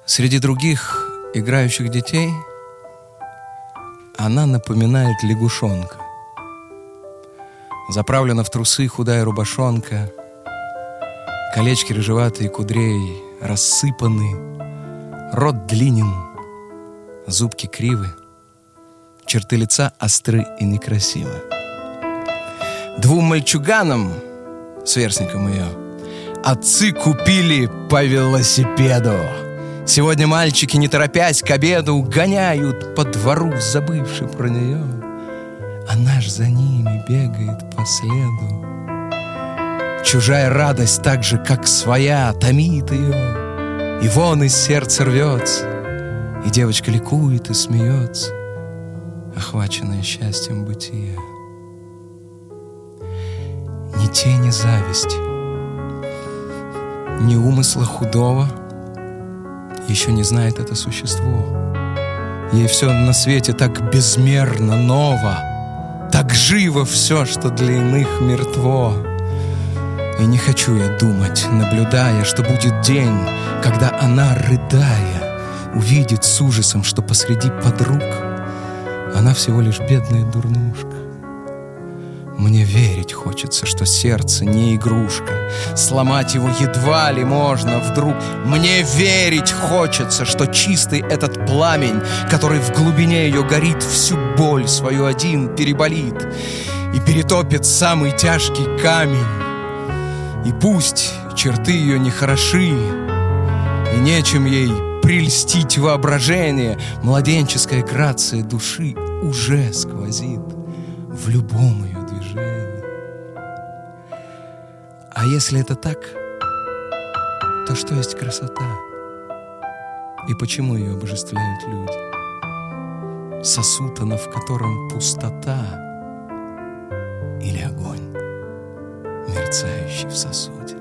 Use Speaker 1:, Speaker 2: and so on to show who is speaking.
Speaker 1: Среди других играющих детей она напоминает лягушонка. Заправлена в трусы худая рубашонка, колечки рыжеватые кудрей рассыпаны, рот длинен, зубки кривы, черты лица остры и некрасивы. Двум мальчуганам, сверстникам ее, отцы купили по велосипеду. Сегодня мальчики, не торопясь к обеду, гоняют по двору, забывши про нее. Она ж за ними бегает по следу. Чужая радость так же, как своя, томит ее, и вон из сердца рвется, и девочка ликует и смеется, охваченная счастьем бытия. Ни тени зависти, ни умысла худого еще не знает это существо. Ей все на свете так безмерно ново, так живо все, что для иных мертво. И не хочу я думать, наблюдая, что будет день, когда она, рыдая, увидит с ужасом, что посреди подруг она всего лишь бедная дурнушка. Мне верить хочется, что сердце не игрушка, сломать его едва ли можно вдруг. Мне верить хочется, что чистый этот пламень, который в глубине ее горит, всю боль свою один переболит и перетопит самый тяжкий камень. И пусть черты ее нехороши, и нечем ей прельстить воображение, младенческая грация души уже сквозит в любом ее движении. А если это так, то что есть красота? И почему ее обожествляют люди? Сосуд она, в котором пустота, или огонь, мерцающий в сосуде?